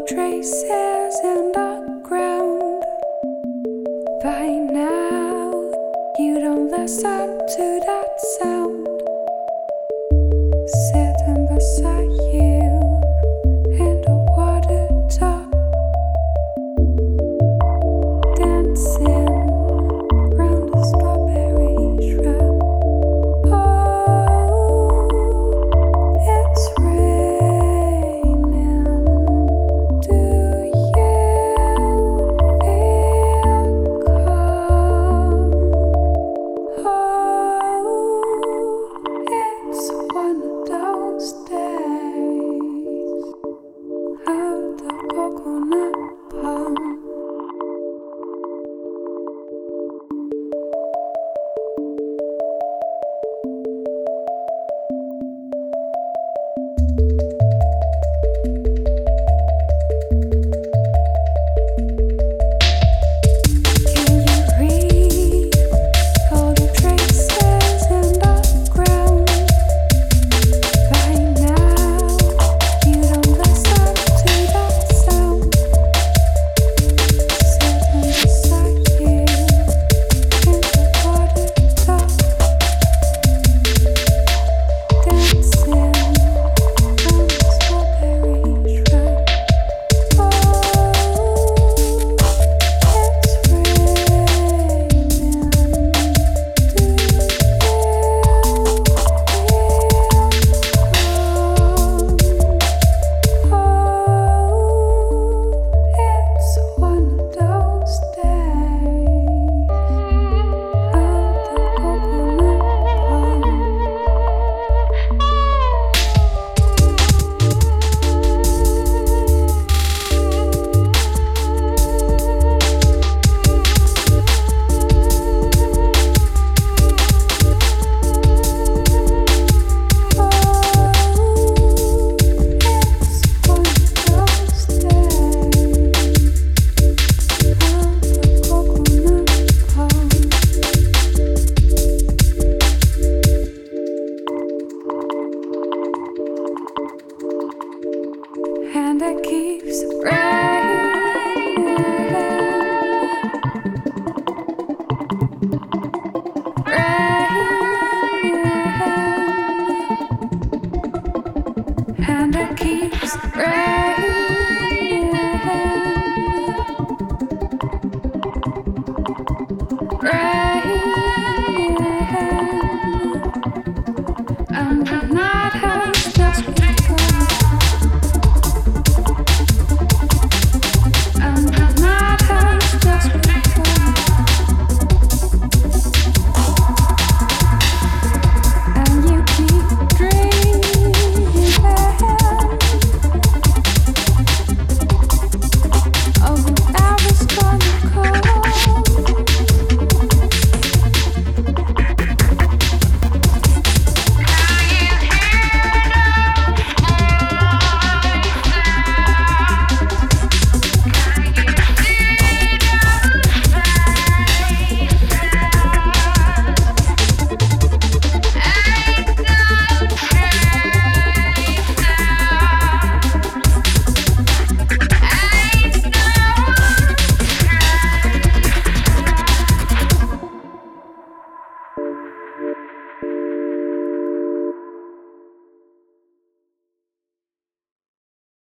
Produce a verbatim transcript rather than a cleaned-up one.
traces in the ground. By now, you don't listen to that sound. Sitting beside you in the water tub, dancing round the strawberry shrub. Oh, it's raining. Do you feel calm? Oh, it's one of those days out the coconut palm. Can you read all the traces in the ground? By now, you don't listen to that sound. Sitting beside you in the water tub, dancing round the strawberry shrub. Oh, it's raining. Do you feel calm? Oh, it's one of those days out the coconut palm. And it keeps running.